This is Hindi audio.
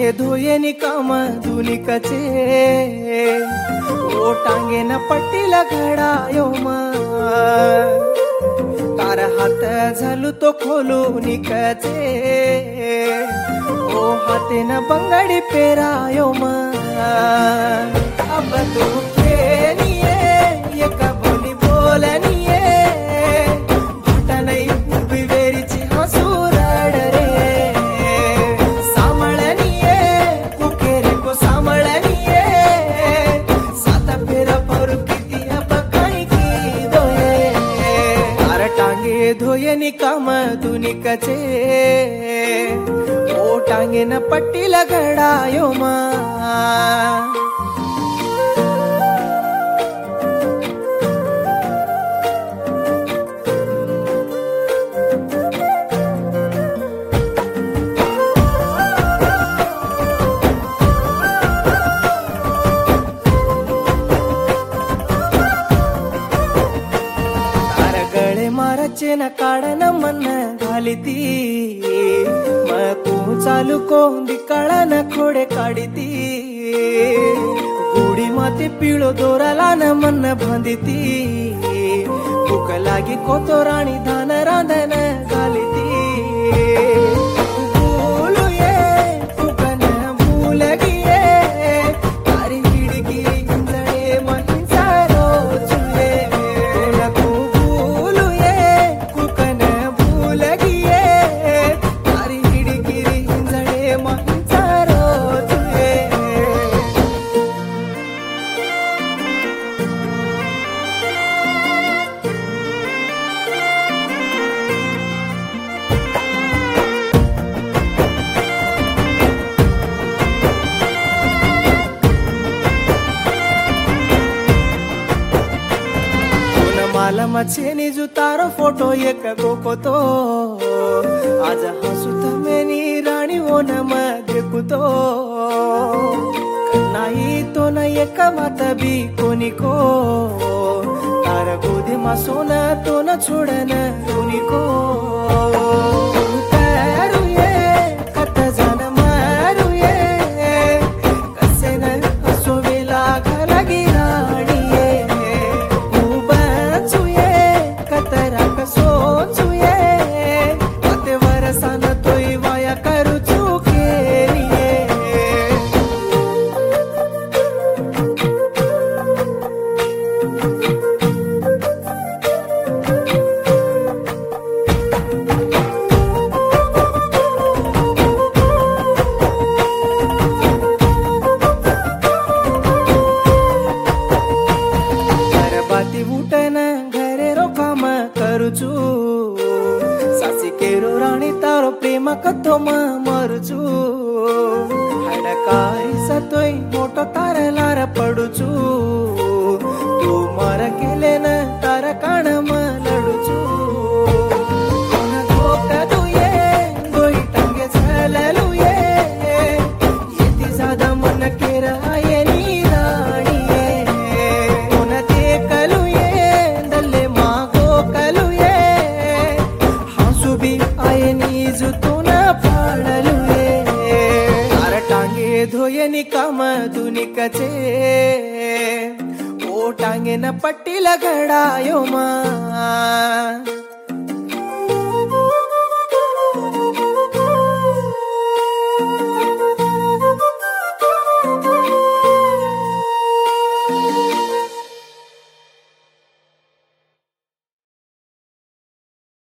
धोये निकाम दुनिकचे ओ टांगे न पट्टीला घडायो तार हात झालू तो खोलू निकचे ओ हाते न बंगडी पेरायो अब तू खेनिये ये कबोली बोलनिये भाटा नहीं उभी वेरीची हसूर रे सामळनिये कुकेरे को सामळनिये साता फेरा पर किती अब काही की दोये तार टांगे धोये निकाम दुनिकचे ओ टांगे न पट्टीला घडायो मारचे न काढन मन घालिती मकू चालू कोंदी काळन खोडे काढिती गुडी माते पिळो दोराला न मन बांधिती भूक लागी कोतोराणी धान रांधन घालिती मछेनी जुतारो फोटो एक गोको तो आज हसू तमेनी राणी वो नम देखू तो नाही तो न एक मात भी कोनी को तार गोदी मा सोना तो न छोडन कोनी को सासी केरो राणी तारो प्रेम कथो मरुचू हडकाई सतोय मोटो तार लार पडुचू तू मर केले न तार काण लडुचू गोई टांगे झाललुये येती जादा मन केर आये नी राणीये कोण ते कलुये दल्ले मागो कलुये धोये निकाम दुनिकचे ओ टांगे न पट्टीला घडायो